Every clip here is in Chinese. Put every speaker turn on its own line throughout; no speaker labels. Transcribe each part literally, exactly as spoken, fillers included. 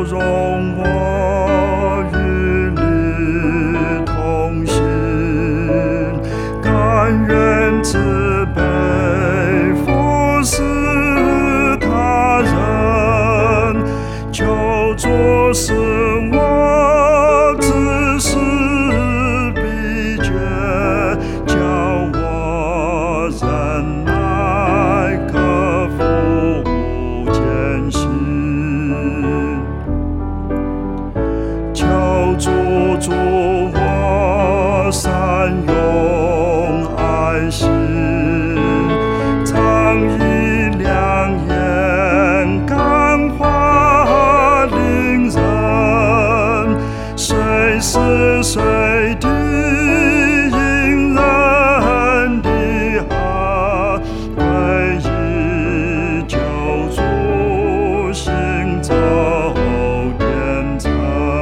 容我与你同行，甘愿慈悲服侍他人，求主使我知识秘诀，叫我忍耐克服艰辛。求主助我善用爱心，常以良言感化邻人，随时随地因人的好归依救主，行走天成。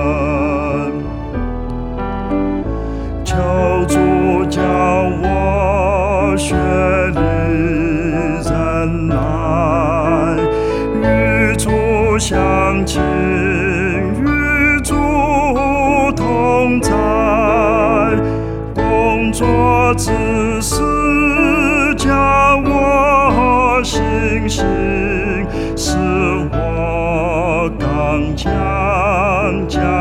求主教我学历忍耐，与主相亲，与主同在，工作之时叫我信心，使我刚强。